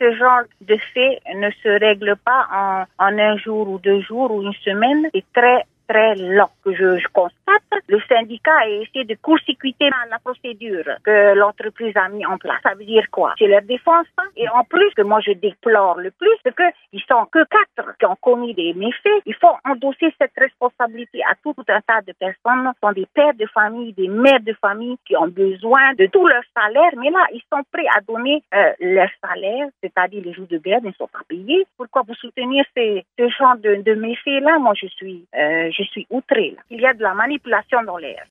ce genre de fait ne se règle pas en un jour ou 2 jours ou une semaine. C'est très long que je constate. Le syndicat a essayé de court-circuiter la procédure que l'entreprise a mis en place. Ça veut dire quoi? C'est leur défense. Et en plus, que moi je déplore le plus, c'est qu'ils sont que 4 qui ont commis des méfaits. Il faut endosser cette responsabilité à tout un tas de personnes. Ce sont des pères de famille, des mères de famille qui ont besoin de tout leur salaire. Mais là, ils sont prêts à donner leur salaire, c'est-à-dire les jours de grève, ils ne sont pas payés. Pourquoi vous soutenir ce genre de méfaits-là? Moi, je suis outrée. Là. Il y a de la manipulation dans l'air.